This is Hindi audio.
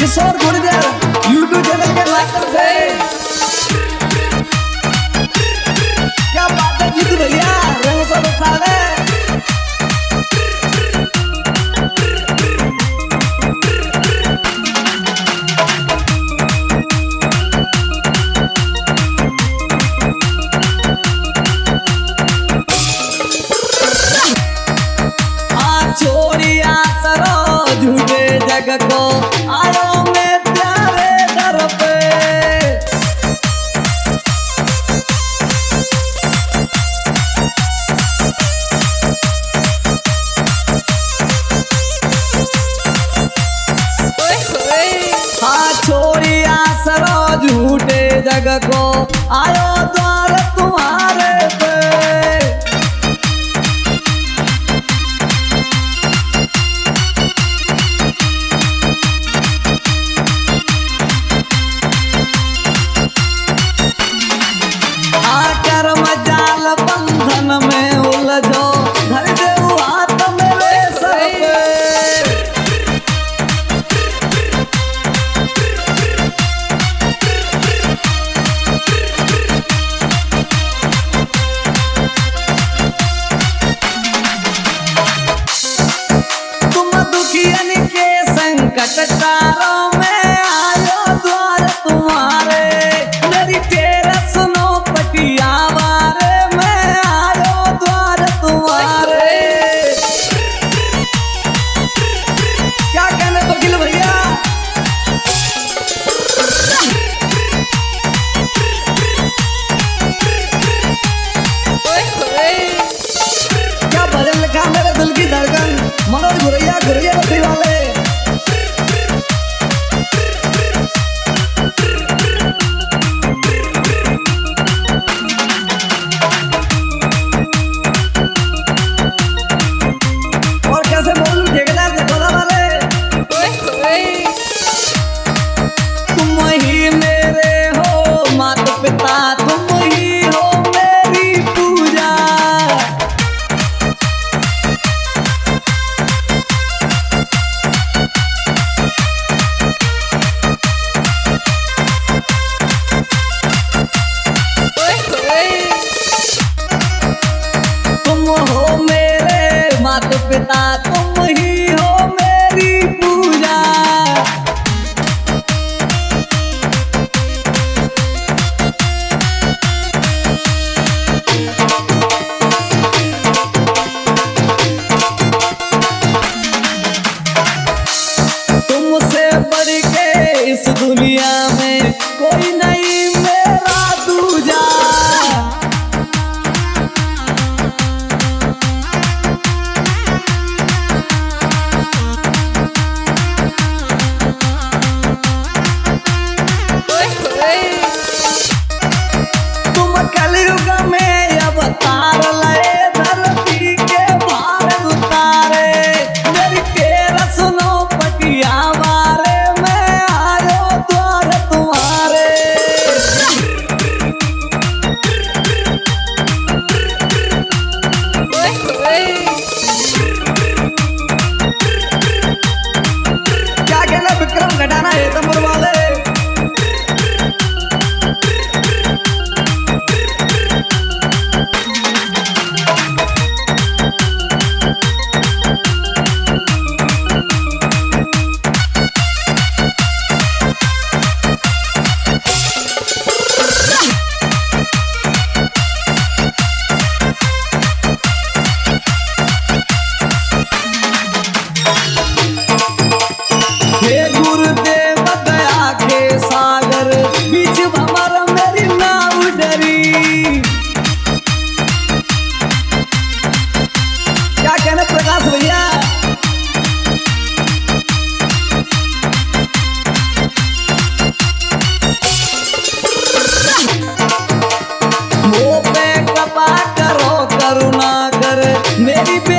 किशोर गुर्जर यूट्यूब चैनल के माध्यम से। क्या बात है जीतू भैया, रंग सब सारे जग को आयो मैं प्यारे दर पे। हाँ छोड़िया सरो झूठे जग को आयो द्वार तुम्हारे पे। बंधन में उलझो धर देऊ हाथ मेरे सर पे। तुम दुखियन के संकट तारों में आयो द्वार तुम्हारे। मेरी तेरा सुनो पटिया मनोज गुरैया गुरैया बस्ती वाले। और कैसे बोलूं ठेकेदार गोला वाले। तुम ही मेरे हो माता पिता, तुम ही हो मेरी पूजा। माता पिता तुम ही हो मेरी पूजा। तुमसे बढ़ के इस दुनिया में कोई नहीं मेरा दूजा। कलयुग में अवतार लाए धरती के भार उतारे। मेरी तेरा सुनो पटिया वारे मैं आयो द्वार तुम्हारे। क्या कहना विक्रम घटाना है तंबर वाले। सागर बीच भंवर मेरी नाव डरी। क्या कहना प्रकाश भैया। मुँह पे कृपा करो करुणा कर मेरी